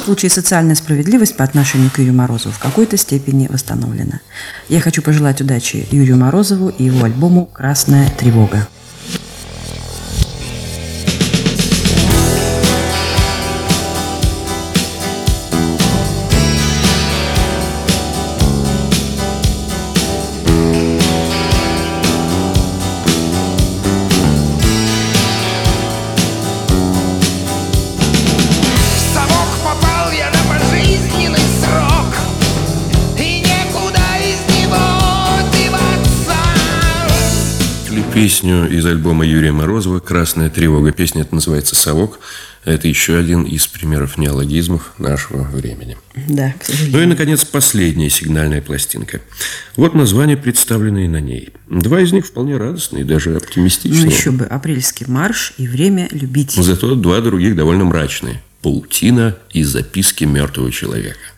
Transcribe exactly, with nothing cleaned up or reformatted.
случае социальная справедливость по отношению к Юрию Морозову в какой-то степени восстановлена. Я хочу пожелать удачи Юрию Морозову и его альбому «Красная тревога». Песню из альбома Юрия Морозова «Красная тревога». Песня эта называется «Совок». Это еще один из примеров неологизмов нашего времени. Да, к сожалению. Ну и, наконец, последняя сигнальная пластинка. Вот названия, представленные на ней. Два из них вполне радостные, даже оптимистичные. Ну еще бы «Апрельский марш» и «Время любить». Зато два других довольно мрачные. «Паутина» и «Записки мертвого человека».